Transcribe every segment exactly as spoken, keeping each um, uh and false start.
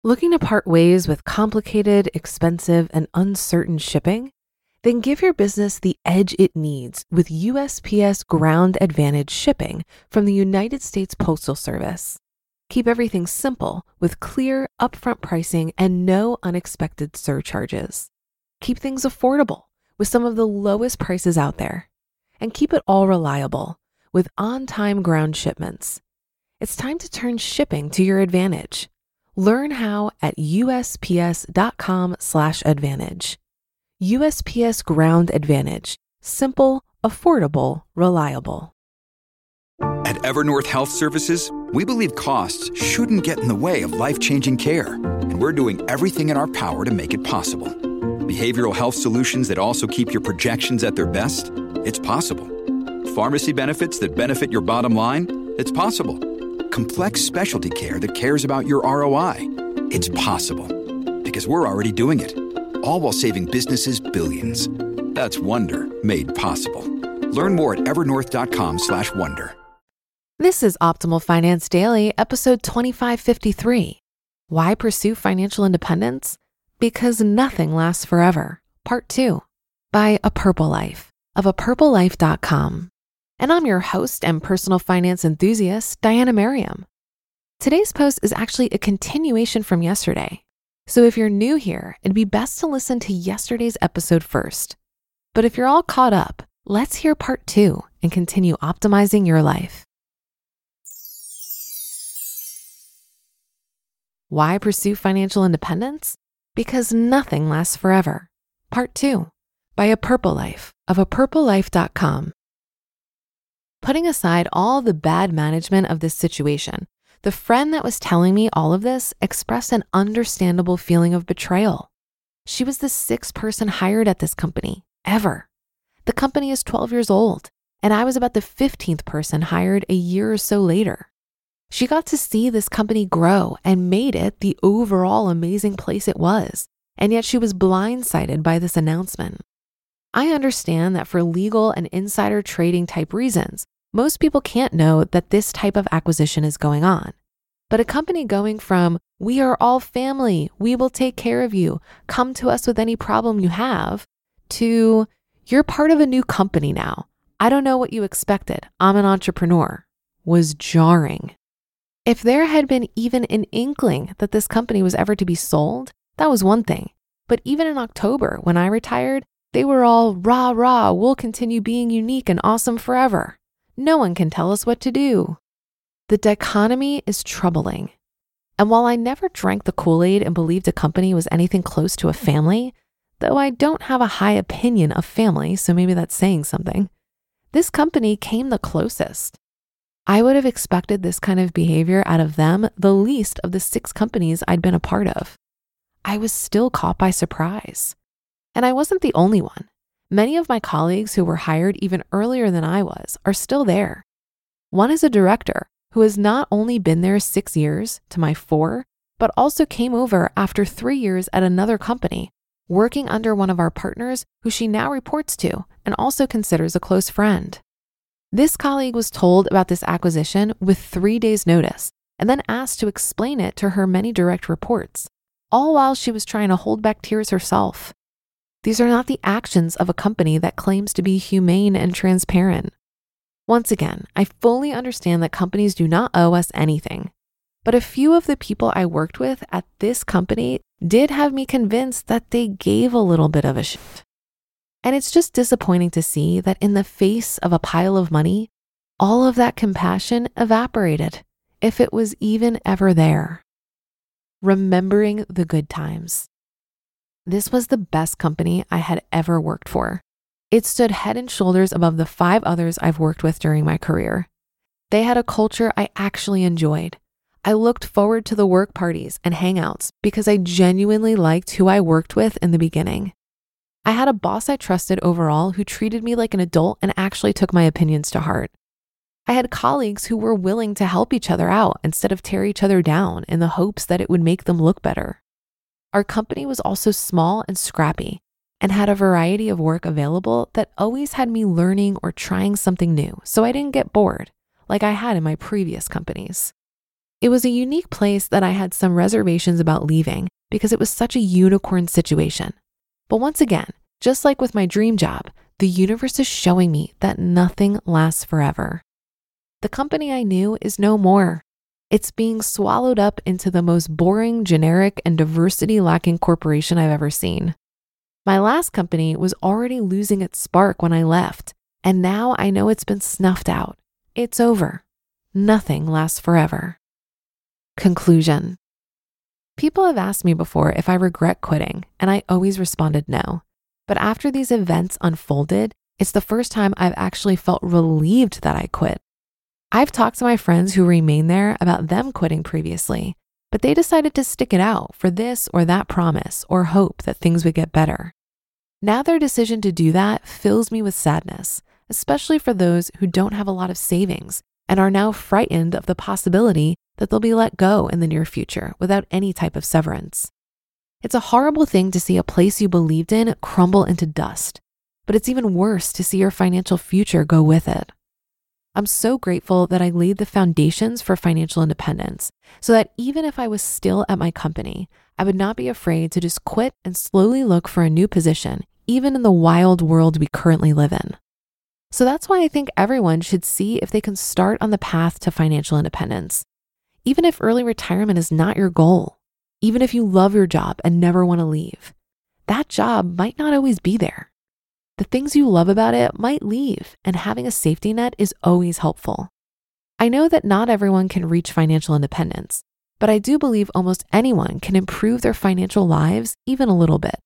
Looking to part ways with complicated, expensive, and uncertain shipping? Then give your business the edge it needs with U S P S Ground Advantage shipping from the United States Postal Service. Keep everything simple with clear, upfront pricing and no unexpected surcharges. Keep things affordable with some of the lowest prices out there. And keep it all reliable with on-time ground shipments. It's time to turn shipping to your advantage. Learn how at USPS.com slash advantage. U S P S Ground Advantage. Simple, affordable, reliable. At Evernorth Health Services, we believe costs shouldn't get in the way of life-changing care, and we're doing everything in our power to make it possible. Behavioral health solutions that also keep your projections at their best? It's possible. Pharmacy benefits that benefit your bottom line? It's possible. Complex specialty care that cares about your R O I? It's possible. Because we're already doing it. All while saving businesses billions. That's Wonder made possible. Learn more at evernorth.com slash wonder. This is Optimal Finance Daily, episode twenty-five fifty-three. Why pursue financial independence? Because nothing lasts forever. Part two, by A Purple Life of a purple life dot com. And I'm your host and personal finance enthusiast, Diana Merriam. Today's post is actually a continuation from yesterday. So if you're new here, it'd be best to listen to yesterday's episode first. But if you're all caught up, let's hear part two and continue optimizing your life. Why pursue financial independence? Because nothing lasts forever. Part two, by A Purple Life of a purple life dot com. Putting aside all the bad management of this situation, the friend that was telling me all of this expressed an understandable feeling of betrayal. She was the sixth person hired at this company, ever. The company is twelve years old, and I was about the fifteenth person hired a year or so later. She got to see this company grow and made it the overall amazing place it was, and yet she was blindsided by this announcement. I understand that for legal and insider trading type reasons, most people can't know that this type of acquisition is going on. But a company going from, we are all family, we will take care of you, come to us with any problem you have, to, you're part of a new company now. I don't know what you expected. I'm an entrepreneur, was jarring. If there had been even an inkling that this company was ever to be sold, that was one thing. But even in October, when I retired, they were all, rah, rah, we'll continue being unique and awesome forever. No one can tell us what to do. The dichotomy is troubling. And while I never drank the Kool-Aid and believed a company was anything close to a family, though I don't have a high opinion of family, so maybe that's saying something, this company came the closest. I would have expected this kind of behavior out of them the least of the six companies I'd been a part of. I was still caught by surprise. And I wasn't the only one. Many of my colleagues who were hired even earlier than I was are still there. One is a director who has not only been there six years to my four, but also came over after three years at another company, working under one of our partners who she now reports to and also considers a close friend. This colleague was told about this acquisition with three days' notice and then asked to explain it to her many direct reports, all while she was trying to hold back tears herself. These are not the actions of a company that claims to be humane and transparent. Once again, I fully understand that companies do not owe us anything, but a few of the people I worked with at this company did have me convinced that they gave a little bit of a shit. And it's just disappointing to see that in the face of a pile of money, all of that compassion evaporated, if it was even ever there. Remembering the good times. This was the best company I had ever worked for. It stood head and shoulders above the five others I've worked with during my career. They had a culture I actually enjoyed. I looked forward to the work parties and hangouts because I genuinely liked who I worked with in the beginning. I had a boss I trusted overall who treated me like an adult and actually took my opinions to heart. I had colleagues who were willing to help each other out instead of tear each other down in the hopes that it would make them look better. Our company was also small and scrappy and had a variety of work available that always had me learning or trying something new, so I didn't get bored like I had in my previous companies. It was a unique place that I had some reservations about leaving because it was such a unicorn situation. But once again, just like with my dream job, the universe is showing me that nothing lasts forever. The company I knew is no more. It's being swallowed up into the most boring, generic, and diversity-lacking corporation I've ever seen. My last company was already losing its spark when I left, and now I know it's been snuffed out. It's over. Nothing lasts forever. Conclusion. People have asked me before if I regret quitting, and I always responded no. But after these events unfolded, it's the first time I've actually felt relieved that I quit. I've talked to my friends who remain there about them quitting previously, but they decided to stick it out for this or that promise or hope that things would get better. Now their decision to do that fills me with sadness, especially for those who don't have a lot of savings and are now frightened of the possibility that they'll be let go in the near future without any type of severance. It's a horrible thing to see a place you believed in crumble into dust, but it's even worse to see your financial future go with it. I'm so grateful that I laid the foundations for financial independence so that even if I was still at my company, I would not be afraid to just quit and slowly look for a new position, even in the wild world we currently live in. So that's why I think everyone should see if they can start on the path to financial independence. Even if early retirement is not your goal, even if you love your job and never want to leave, that job might not always be there. The things you love about it might leave, and having a safety net is always helpful. I know that not everyone can reach financial independence, but I do believe almost anyone can improve their financial lives even a little bit.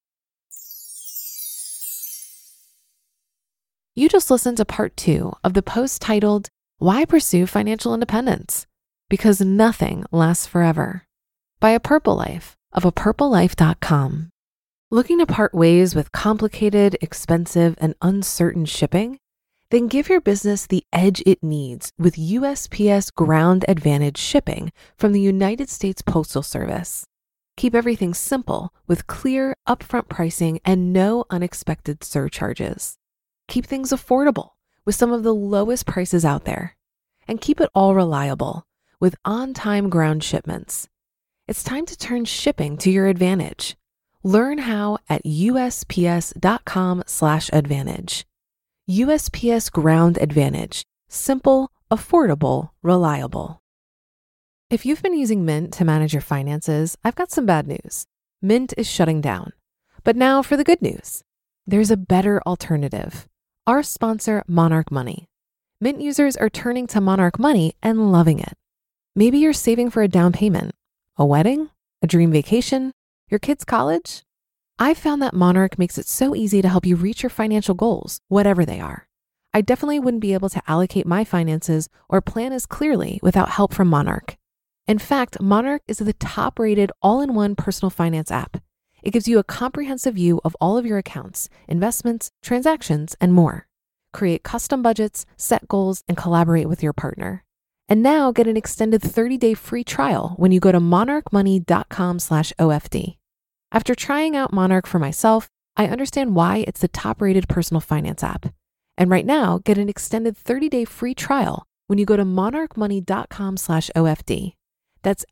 You just listened to part two of the post titled, Why Pursue Financial Independence? Because Nothing Lasts Forever, by A Purple Life of a purple life dot com. Looking to part ways with complicated, expensive, and uncertain shipping? Then give your business the edge it needs with U S P S Ground Advantage shipping from the United States Postal Service. Keep everything simple with clear, upfront pricing and no unexpected surcharges. Keep things affordable with some of the lowest prices out there. And keep it all reliable with on-time ground shipments. It's time to turn shipping to your advantage. Learn how at U S P S dot com slash advantage. U S P S Ground Advantage. Simple, affordable, reliable. If you've been using Mint to manage your finances, I've got some bad news. Mint is shutting down. But now for the good news. There's a better alternative. Our sponsor, Monarch Money. Mint users are turning to Monarch Money and loving it. Maybe you're saving for a down payment, a wedding, a dream vacation, your kids' college? I've found that Monarch makes it so easy to help you reach your financial goals, whatever they are. I definitely wouldn't be able to allocate my finances or plan as clearly without help from Monarch. In fact, Monarch is the top-rated all-in-one personal finance app. It gives you a comprehensive view of all of your accounts, investments, transactions, and more. Create custom budgets, set goals, and collaborate with your partner. And now get an extended thirty-day free trial when you go to monarch money dot com slash O F D. After trying out Monarch for myself, I understand why it's the top-rated personal finance app. And right now, get an extended thirty-day free trial when you go to monarch money dot com slash O F D. That's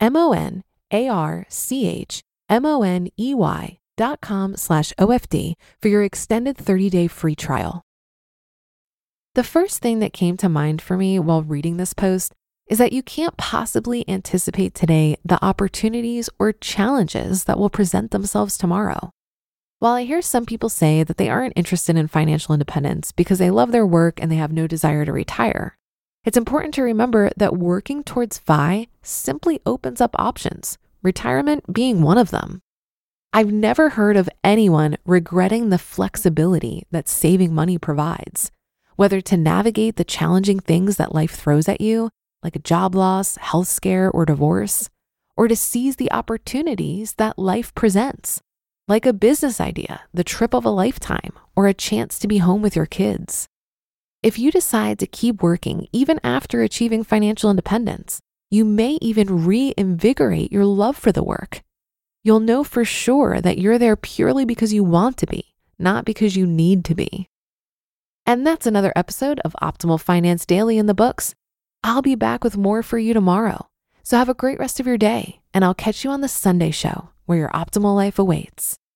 M-O-N-A-R-C-H-M-O-N-E-Y dot com slash O F D for your extended thirty-day free trial. The first thing that came to mind for me while reading this post is that you can't possibly anticipate today the opportunities or challenges that will present themselves tomorrow. While I hear some people say that they aren't interested in financial independence because they love their work and they have no desire to retire, it's important to remember that working towards F I simply opens up options, retirement being one of them. I've never heard of anyone regretting the flexibility that saving money provides, whether to navigate the challenging things that life throws at you, like a job loss, health scare, or divorce, or to seize the opportunities that life presents, like a business idea, the trip of a lifetime, or a chance to be home with your kids. If you decide to keep working even after achieving financial independence, you may even reinvigorate your love for the work. You'll know for sure that you're there purely because you want to be, not because you need to be. And that's another episode of Optimal Finance Daily in the books. I'll be back with more for you tomorrow. So have a great rest of your day, and I'll catch you on the Sunday show where your optimal life awaits.